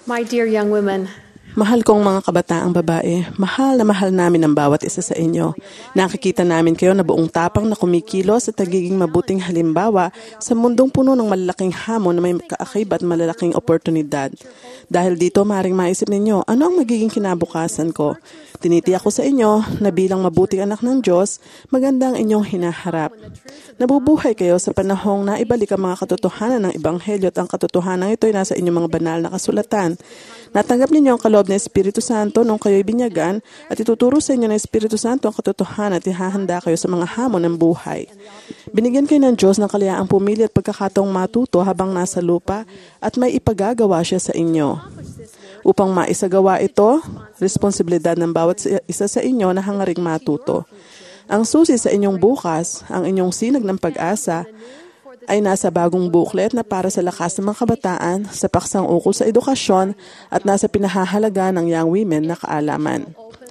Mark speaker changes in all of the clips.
Speaker 1: My dear young women,
Speaker 2: Mahal kong mga kabataang babae, mahal na mahal namin ang bawat isa sa inyo. Nakikita namin kayo na buong tapang na kumikilos at nagiging mabuting halimbawa sa mundong puno ng malalaking hamon na may kaakibat at malalaking oportunidad. Dahil dito, maaaring maisip ninyo, ano ang magiging kinabukasan ko? Tinitiyak ko sa inyo na bilang mabuting anak ng Diyos, maganda ang inyong hinaharap. Nabubuhay kayo sa panahong naibalik ang mga katotohanan ng Ebanghelyo at ang katotohanan ito ay nasa inyong mga banal na kasulatan. Natanggap ninyo ang kaloob ng Espiritu Santo nung kayo'y binyagan at ituturo sa inyo ng Espiritu Santo ang katotohanan at ihahanda kayo sa mga hamon ng buhay. Binigyan kayo ng Diyos ng kalayaang pumili at pagkakataong matuto habang nasa lupa at may ipagagawa siya sa inyo. Upang maisagawa ito, responsibilidad ng bawat isa sa inyo na hangaring matuto. Ang susi sa inyong bukas, ang inyong sinag ng pag-asa, ay nasa bagong booklet na para sa lakas ng mga kabataan, sa paksang ukol sa edukasyon at nasa pinahahalaga ng young women na kaalaman.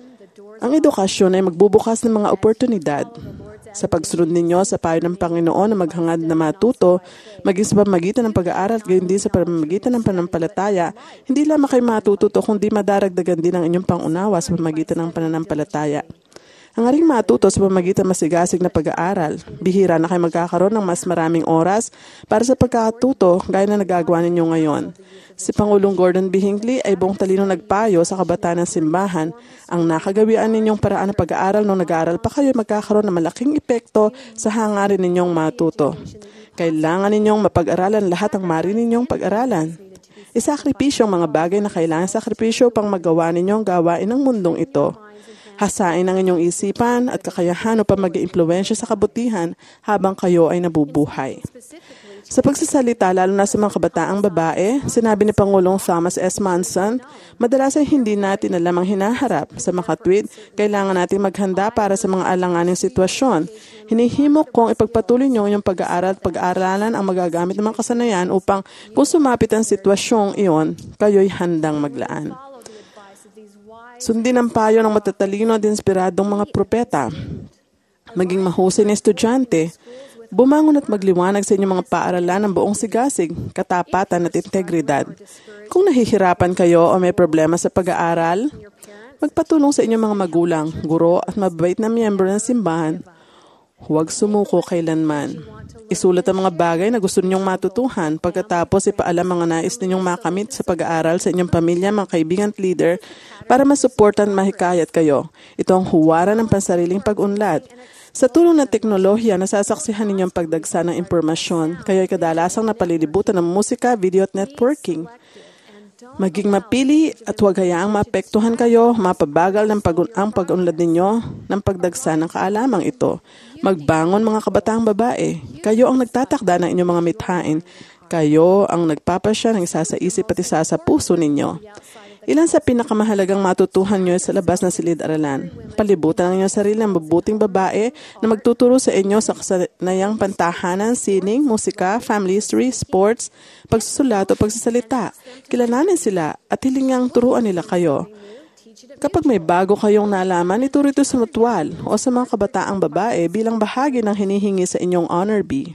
Speaker 2: Ang edukasyon ay magbubukas ng mga oportunidad. Sa pagsunod ninyo sa payo ng Panginoon na maghangad na matuto, maging sa pamamagitan ng pag-aaral at gayon din sa pamamagitan ng pananampalataya, hindi lamang kayo matututo kundi madaragdagan din ang inyong pangunawa sa pamamagitan ng pananampalataya. Ang aring matuto sa pamamagitan masigasig na pag-aaral, bihira na kayo magkakaroon ng mas maraming oras para sa pagkakatuto gaya na nagagawa ninyo ngayon. Si Pangulong Gordon B. Hinckley ay buong talino nagpayo sa kabataan ng simbahan. Ang nakagawian ninyong paraan ng pag-aaral nung nag-aaral pa kayo magkakaroon ng malaking epekto sa hangarin ninyong matuto. Kailangan ninyong mapag-aralan lahat ang maaari ninyong pag-aralan. Isakripisyo ang mga bagay na kailangan sakripisyo pang magawa ninyong gawain ng mundong ito. Hasain ang inyong isipan at kakayahan upang mag-iimpluwensya sa kabutihan habang kayo ay nabubuhay. Sa pagsasalita, lalo na sa mga kabataang babae, sinabi ni Pangulong Thomas S. Monson, madalas ay hindi natin alam ang hinaharap. Sa makatwid, kailangan natin maghanda para sa mga alanganing sitwasyon. Hinihimok kong ipagpatuloy niyo yung pag-aaral at pag-aaralan ang magagamit ng mga kasanayan upang kung sumapit ang sitwasyong iyon, kayo'y handang maglaan. Sundin ang payo ng matatalino at inspiradong mga propeta. Maging mahusay na estudyante. Bumangon at magliwanag sa inyong mga paaralan ng buong sigasig, katapatan at integridad. Kung nahihirapan kayo o may problema sa pag-aaral, magpatulong sa inyong mga magulang, guro at mababait na miyembro ng simbahan. Huwag sumuko kailanman. Isulat ang mga bagay na gusto ninyong matutuhan. Pagkatapos, ipaalam mga nais ninyong makamit sa pag-aaral sa inyong pamilya, mga kaibigan at leader para masuportan at mahikayat kayo. Ito ang huwaran ng pansariling pag-unlad. Sa tulong ng teknolohiya, nasasaksihan ninyong pagdagsa ng impormasyon. Kayo ay kadalasang napalilibutan ng musika, video at networking. Maging mapili at huwag hayaang maapektuhan kayo, mapabagal ng ang pag-unlad ninyo ng pagdagsa ng kaalamang ito. Magbangon mga kabataang babae. Kayo ang nagtatakda ng inyong mga mithain. Kayo ang nagpapasya ng isa sa isip at isa sa puso ninyo. Ilan sa pinakamahalagang matutuhan nyo sa labas ng silid-aralan. Palibutan ang inyong sarili ng mabuting babae na magtuturo sa inyo sa kasanayang pantahanan, sining, musika, family history, sports, pagsusulat o pagsasalita. Kilalanin sila at hilingang turuan nila kayo. Kapag may bago kayong nalaman, ituro ito sa mutual o sa mga kabataang babae bilang bahagi ng hinihingi sa inyong honor bee.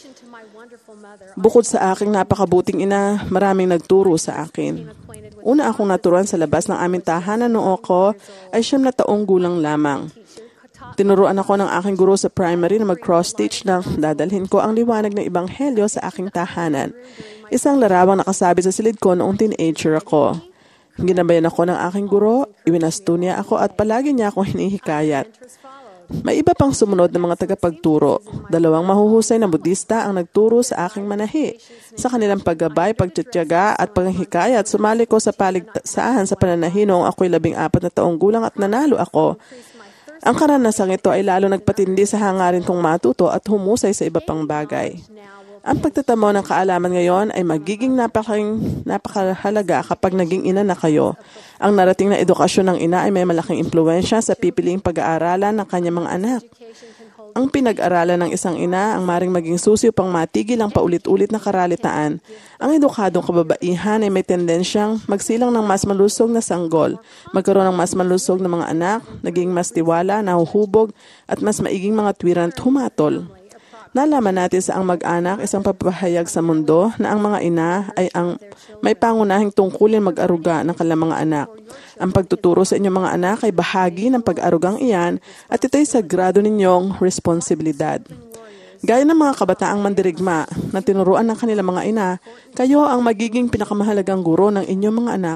Speaker 2: Bukod sa aking napakabuting ina, maraming nagturo sa akin. Una akong naturuan sa labas ng aming tahanan noong ako ay 9 na taong gulang lamang. Tinuruan ako ng aking guro sa primary na mag-cross-stitch na dadalhin ko ang liwanag ng Ebanghelyo sa aking tahanan. Isang larawang nakasabi sa silid ko noong teenager ako. Ginabayan ako ng aking guro, iwinasto niya ako at palagi niya akong hinihikayat. May iba pang sumunod ng mga tagapagturo. 2 mahuhusay na Budista ang nagturo sa aking manahi. Sa kanilang paggabay, pagtitiyaga at paghihikayat, sumali ko sa paligsahan sa pananahi noong ako'y 14 na taong gulang at nanalo ako. Ang karanasang ito ay lalo nagpatindi sa hangarin kong matuto at humusay sa iba pang bagay. Ang pagtatamo ng kaalaman ngayon ay magiging napakahalaga kapag naging ina na kayo. Ang narating na edukasyon ng ina ay may malaking impluwensya sa pipiliing pag-aaralan ng kanyang mga anak. Ang pinag-aralan ng isang ina ang maring maging susi upang matigil ang paulit-ulit na karalitaan. Ang edukadong kababaihan ay may tendensyang magsilang ng mas malusog na sanggol, magkaroon ng mas malusog na mga anak, naging mas tiwala, nahuhubog, at mas maiging mga tuwiran at humatol. Nalaman natin sa ang mag-anak isang papahayag sa mundo na ang mga ina ay ang may pangunahing tungkulin mag-aruga ng kanilang mga anak. Ang pagtuturo sa inyong mga anak ay bahagi ng pag-arugang iyan at ito'y sagrado ninyong responsibilidad. Gaya ng mga kabataang mandirigma na tinuruan ng kanilang mga ina, kayo ang magiging pinakamahalagang guro ng inyong mga anak.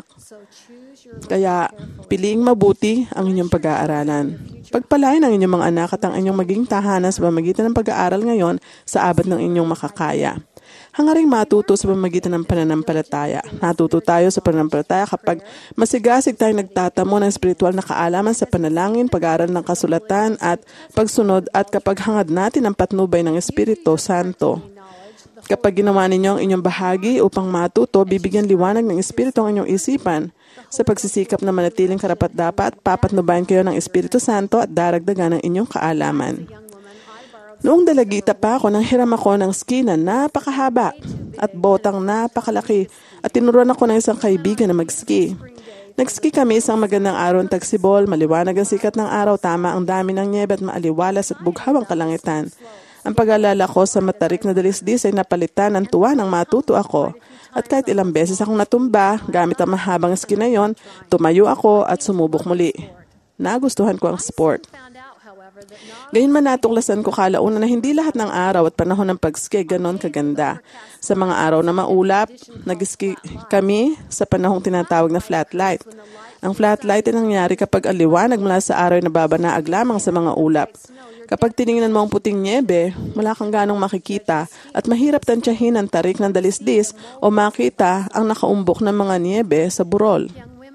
Speaker 2: Kaya, piliing mabuti ang inyong pag-aaralan. Pagpalain ang inyong mga anak at ang inyong maging tahanan sa pamamagitan ng pag-aaral ngayon sa abot ng inyong makakaya. Hangaring matuto sa pamamagitan ng pananampalataya. Natuto tayo sa pananampalataya kapag masigasig tayong nagtatamo ng espiritual na kaalaman sa panalangin, pag-aaral ng kasulatan at pagsunod at kapag hangad natin ang patnubay ng Espiritu Santo. Kapag ginawa ninyo ang inyong bahagi upang matuto, bibigyan liwanag ng Espiritu ang inyong isipan. Sa pagsisikap na manatiling karapat-dapat, papatnubayan kayo ng Espiritu Santo at daragdagan ang inyong kaalaman. Noong dalagita pa ako, nang hiram ako ng ski na napakahaba at botang napakalaki at tinuruan ako ng isang kaibigan na mag-ski. Nag-ski kami isang magandang araw ng Tagsibol, maliwanag ang sikat ng araw, tama ang dami ng nyebe at maaliwalas at bughaw ang kalangitan. Ang pag-alala ko sa matarik na dalisdis ay napalitan ng tuwa nang matuto ako. At kahit ilang beses akong natumba, gamit ang mahabang ski na yon, tumayo ako at sumubok muli. Nagustuhan ko ang sport. Gayunman natuklasan ko kalaunan na hindi lahat ng araw at panahon ng pag-ski ganon kaganda. Sa mga araw na maulap, nag-ski kami sa panahong tinatawag na flat light. Ang flat light ay nangyari kapag ang liwanag mula sa araw ay nababanaag lamang sa mga ulap. Kapag tiningnan mo ang puting nyebe, wala kang ganong makikita at mahirap tansyahin ang tarik ng dalisdis o makita ang nakaumbok ng mga nyebe sa burol.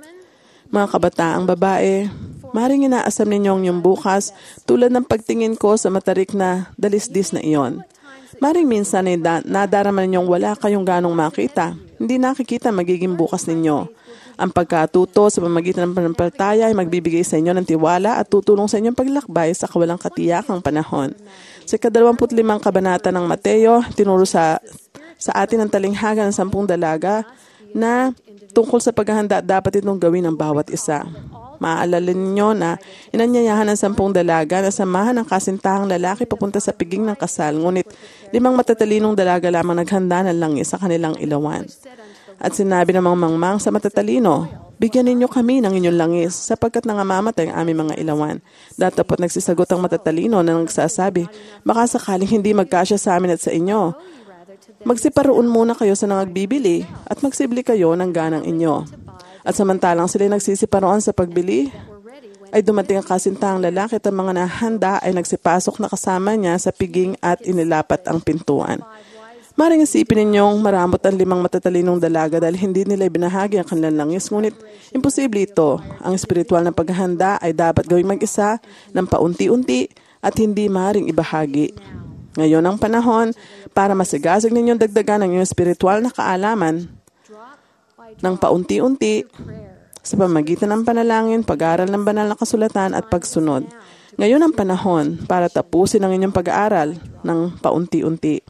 Speaker 2: Mga kabataang babae, maring inaasam ninyo ang inyong bukas tulad ng pagtingin ko sa matarik na dalisdis na iyon. Maring minsan ay nadarama ninyong wala kayong ganong makita. Hindi nakikita magiging bukas ninyo. Ang pagkatuto sa pamamagitan ng pananampalataya ay magbibigay sa inyo ng tiwala at tutulong sa inyong paglakbay sa kawalang katiyakang panahon. Sa 25 kabanata ng Mateo, tinuro sa atin ang talinghaga ng 10 dalaga na tungkol sa paghahanda dapat itong gawin ng bawat isa. Maaalala ninyo na inanyayahan ng 10 dalaga na samahan ng kasintahang lalaki papunta sa piging ng kasal, ngunit 5 matatalinong dalaga lamang naghanda ng langis sa kanilang ilawan. At sinabi ng mga mangmang sa matatalino, bigyan ninyo kami ng inyong langis sapagkat nangamamatay ang aming mga ilawan. Datapot nagsisagot ang matatalino na nagsasabi, baka sakaling hindi magkasya sa amin at sa inyo. Magsiparoon muna kayo sa nangagbibili at magsibli kayo ng ganang inyo. At samantalang sila nagsisiparoon sa pagbili, ay dumating ang kasintahang lalaki at ang mga nahanda ay nagsipasok na kasama niya sa piging at inilapat ang pintuan. Maring isipin ninyong maramot ang 5 matatalinong dalaga dahil hindi nila ibinahagi ang kanilang langis, ngunit imposible ito. Ang espiritual na paghahanda ay dapat gawing mag-isa ng paunti-unti at hindi maring ibahagi. Ngayon ang panahon para masigasig ninyong dagdagan ang inyong espiritual na kaalaman ng paunti-unti sa pamamagitan ng panalangin, pag-aaral ng banal na kasulatan at pagsunod. Ngayon ang panahon para tapusin ang inyong pag-aaral ng paunti-unti.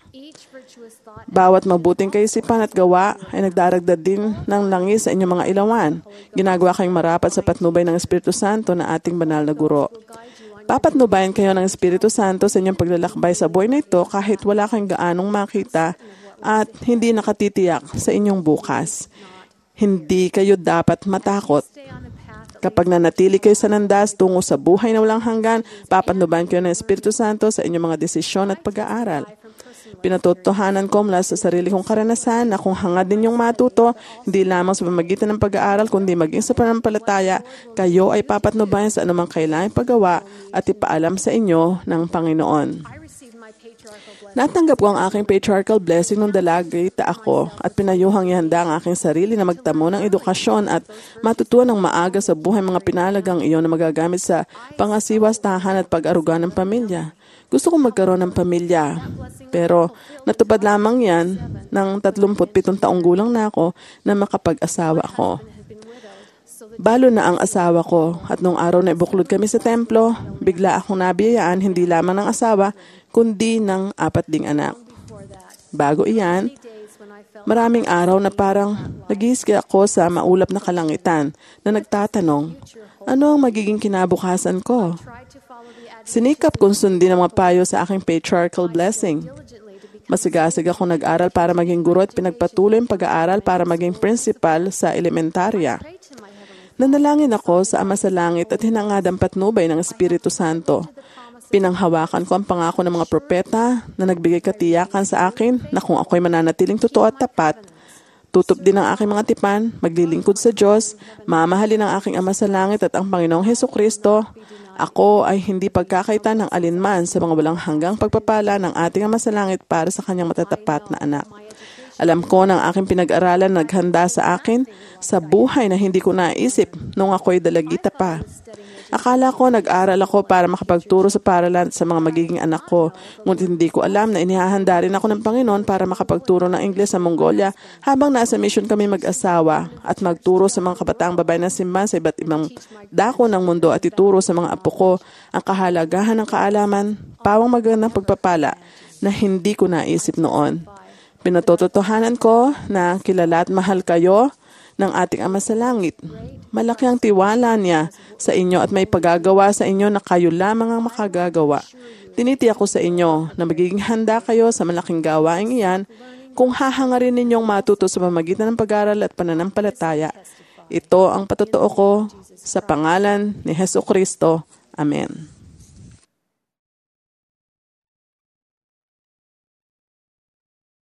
Speaker 2: Bawat mabuting kaisipan at gawa ay nagdaragdad din ng langis sa inyong mga ilawan. Ginagawa kayong marapat sa patnubay ng Espiritu Santo na ating banal na guro. Papatnubayan kayo ng Espiritu Santo sa inyong paglalakbay sa buhay na ito kahit wala kayong gaanong makita at hindi nakatitiyak sa inyong bukas. Hindi kayo dapat matakot. Kapag nanatili kayo sa landas tungo sa buhay na walang hanggan, papatnubayan kayo ng Espiritu Santo sa inyong mga desisyon at pag-aaral. Pinatotohanan ko mula sa sarili kong karanasan na kung hangad ninyong matuto, hindi lamang sa pamamagitan ng pag-aaral, kundi maging sa pananampalataya, kayo ay papatnubayan sa anumang kailangang paggawa at ipaalam sa inyo ng Panginoon. Natanggap ko ang aking patriarchal blessing nung dalagita ako at pinayuhang ihanda ang aking sarili na magtamo ng edukasyon at matutuwa ng maaga sa buhay mga pinalagang iyon na magagamit sa pangasiwas, tahan at pag-aruga ng pamilya. Gusto kong magkaroon ng pamilya, pero natupad lamang yan ng 37 taong gulang na ako na makapag-asawa ako. Balo na ang asawa ko at nung araw na ibuklod kami sa templo, bigla akong nabiyayaan hindi lamang ng asawa, kundi ng 4 ding anak. Bago iyan, maraming araw na parang nag-iiski ako sa maulap na kalangitan na nagtatanong, ano ang magiging kinabukasan ko? Sinikap kong sundin ang mga payo sa aking patriarchal blessing. Masigasig akong nag-aral para maging guro at pinagpatuloy ang pag-aaral para maging principal sa elementarya. Nanalangin ako sa Ama sa Langit at hinangad ang patnubay ng Espiritu Santo. Pinanghawakan ko ang pangako ng mga propeta na nagbigay katiyakan sa akin na kung ako'y mananatiling totoo at tapat, tutup din ang aking mga tipan, maglilingkod sa Diyos, mamahalin ang aking Ama sa Langit at ang Panginoong Hesukristo, ako ay hindi pagkakaitan ng alinman sa mga walang hanggang pagpapala ng ating Ama sa Langit para sa kanyang matatapat na anak. Alam ko ng aking pinag-aralan naghanda sa akin sa buhay na hindi ko naisip nung ako'y dalagita pa. Akala ko nag-aral ako para makapagturo sa paaralan sa mga magiging anak ko, ngunit hindi ko alam na inihahanda rin ako ng Panginoon para makapagturo ng Ingles sa Mongolia habang nasa mission kami mag-asawa at magturo sa mga kabataang babae ng simbahan sa iba't ibang dako ng mundo at ituro sa mga apo ko ang kahalagahan ng kaalaman, pawang magandang pagpapala na hindi ko naisip noon. Pinatototohanan ko na kilala at mahal kayo ng ating Ama sa Langit. Malaki ang tiwala niya sa inyo at may pagagawa sa inyo na kayo lamang ang makagagawa. Tinitiyak ko sa inyo na magiging handa kayo sa malaking gawaing iyan kung hahangarin ninyong matuto sa pamamagitan ng pag-aaral at pananampalataya. Ito ang patotoo ko sa pangalan ni Hesukristo. Amen.